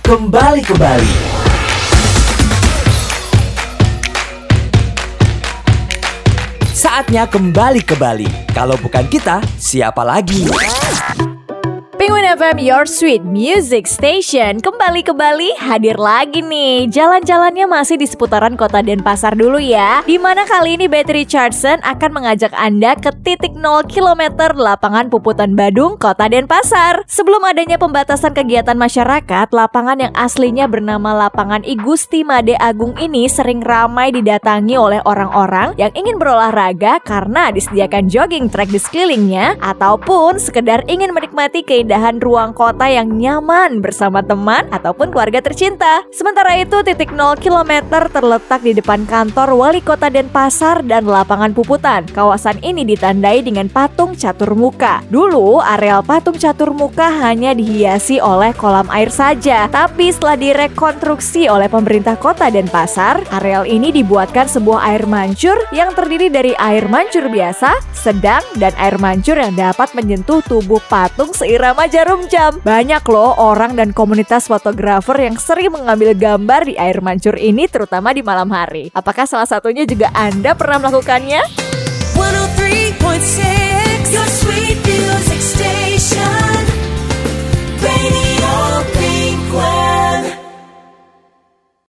kembali. Saatnya kembali ke Bali. Kalau bukan kita, siapa lagi? Penguin FM, your sweet music station. Kembali ke Bali, hadir lagi nih. Jalan-jalannya masih di seputaran kota Denpasar dulu ya. Dimana kali ini Betty Richardson akan mengajak Anda ke titik 0 km lapangan Puputan Badung, kota Denpasar. Sebelum adanya pembatasan kegiatan masyarakat, lapangan yang aslinya bernama Lapangan I Gusti Made Agung ini sering ramai didatangi oleh orang-orang yang ingin berolahraga karena disediakan jogging track di sekelilingnya, ataupun sekedar ingin menikmati keindahan ruang kota yang nyaman bersama teman ataupun keluarga tercinta. Sementara itu, titik 0 km terletak di depan kantor Wali Kota Denpasar dan Lapangan Puputan. Kawasan ini ditandai dengan patung catur muka. Dulu, areal patung catur muka hanya dihiasi oleh kolam air saja. Tapi setelah direkonstruksi oleh pemerintah Kota Denpasar, areal ini dibuatkan sebuah air mancur yang terdiri dari air mancur biasa, sedang, dan air mancur yang dapat menyentuh tubuh patung seirama jarum jam. Banyak loh orang dan komunitas fotografer yang sering mengambil gambar di air mancur ini, terutama di malam hari. Apakah salah satunya juga Anda pernah melakukannya? 103